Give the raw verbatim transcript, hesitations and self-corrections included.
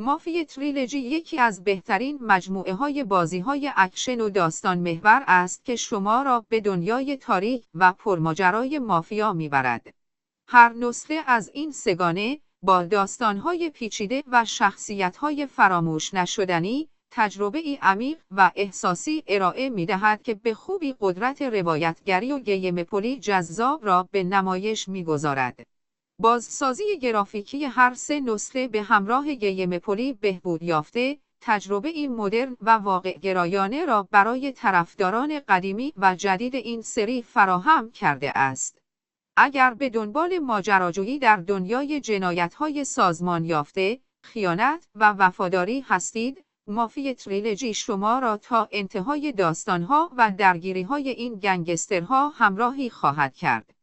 مافی تریلوژی یکی از بهترین مجموعه‌های بازی‌های اکشن و داستان محور است که شما را به دنیای تاریک و پرماجرای مافیا می‌برد. هر نسخه از این سگانه با داستان‌های پیچیده و شخصیت‌های فراموش نشدنی، تجربه‌ای عمیق و احساسی ارائه می‌دهد که به خوبی قدرت روایتگری و گیم‌پلی جذاب را به نمایش می‌گذارد. بازسازی گرافیکی هر سه نسخه به همراه گیم‌پلی بهبود یافته، تجربه‌ای مدرن و واقع‌گرایانه را برای طرفداران قدیمی و جدید این سری فراهم کرده است. اگر به دنبال ماجراجویی در دنیای جنایت‌های سازمان یافته، خیانت و وفاداری هستید، مافی تریلوژی شما را تا انتهای داستان‌ها و درگیری‌های این گنگسترها همراهی خواهد کرد.